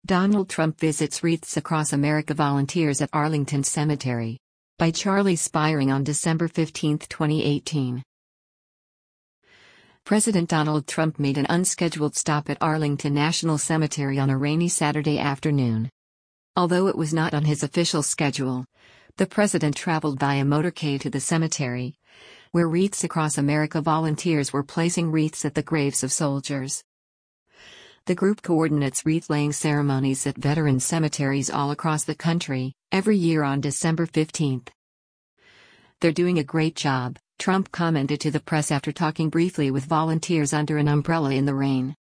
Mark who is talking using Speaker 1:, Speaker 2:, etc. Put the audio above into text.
Speaker 1: Donald Trump visits Wreaths Across America volunteers at Arlington Cemetery. By Charlie Spiring on December 15, 2018. President Donald Trump made an unscheduled stop at Arlington National Cemetery on a rainy Saturday afternoon. Although it was not on his official schedule, the president traveled via motorcade to the cemetery, where Wreaths Across America volunteers were placing wreaths at the graves of soldiers. The group coordinates wreath-laying ceremonies at veteran cemeteries all across the country, every year on December 15. "They're doing a great job," Trump commented to the press after talking briefly with volunteers under an umbrella in the rain.